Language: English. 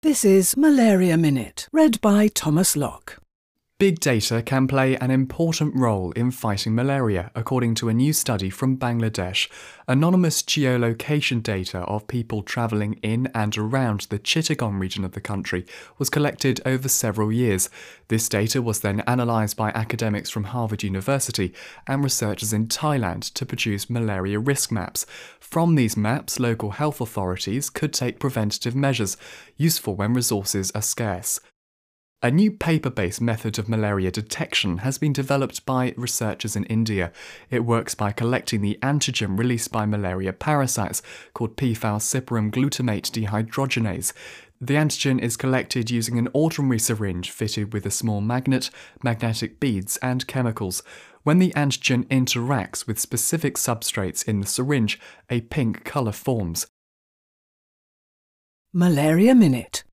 This is Malaria Minute, read by Thomas Locke. Big data can play an important role in fighting malaria, according to a new study from Bangladesh. Anonymous geolocation data of people travelling in and around the Chittagong region of the country was collected over several years. This data was then analysed by academics from Harvard University and researchers in Thailand to produce malaria risk maps. From these maps, local health authorities could take preventative measures, useful when resources are scarce. A new paper-based method of malaria detection has been developed by researchers in India. It works by collecting the antigen released by malaria parasites, called p-phalcyparum glutamate dehydrogenase. The antigen is collected using an ordinary syringe fitted with a small magnet, magnetic beads and chemicals. When the antigen interacts with specific substrates in the syringe, a pink colour forms. Malaria Minute.